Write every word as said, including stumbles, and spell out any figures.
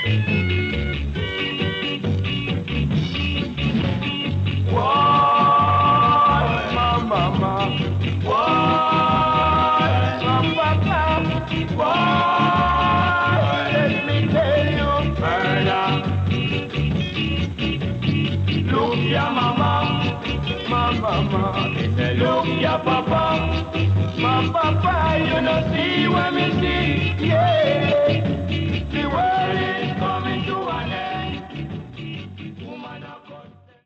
Look ya papa, my papa, you know see when me see